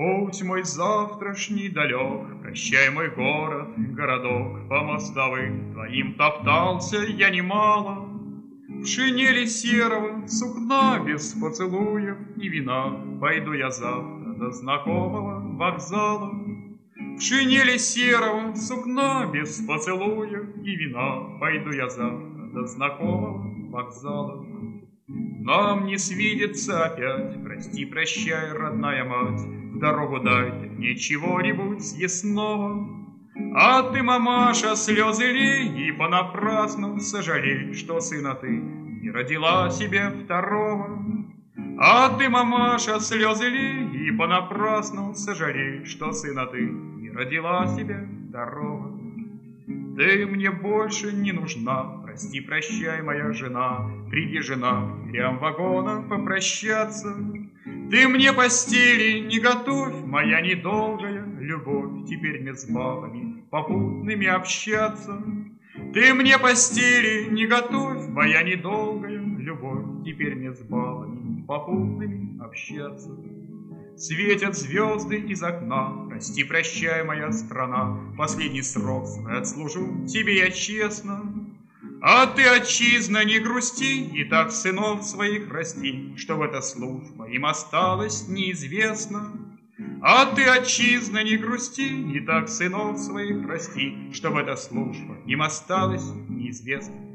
Путь мой завтрашний далек, прощай мой город, городок, по мостовым твоим топтался я немало. В шинели серого сукна без поцелуев и вина пойду я завтра до знакомого вокзала. В шинели серого сукна без поцелуев и вина пойду я завтра до знакомого вокзала. Нам не свидится опять, прости, прощай, родная мать, в дорогу дай ты мне чего-нибудь съестного. А ты, мамаша, слезы лей и понапрасну сожалей, что сына ты не родила себе второго. А ты, мамаша, слезы лей и понапрасну сожалей, что сына ты не родила себе второго. Ты мне больше не нужна, прости, прощай, моя жена, приди, жена, к дверям вагона попрощаться. Ты мне постели не готовь, моя недолгая любовь, теперь мне с бабами попутными общаться. Ты мне постели не готовь, моя недолгая любовь, теперь мне с бабами попутными общаться. Светят звезды из окна, прости, прощай, моя страна, последний срок свой отслужу тебе я честно. А ты, отчизна, не грусти, и так сынов своих расти, чтоб эта служба им осталась неизвестна. А ты, отчизна, не грусти, и так сынов своих расти, чтоб эта служба им осталась неизвестна.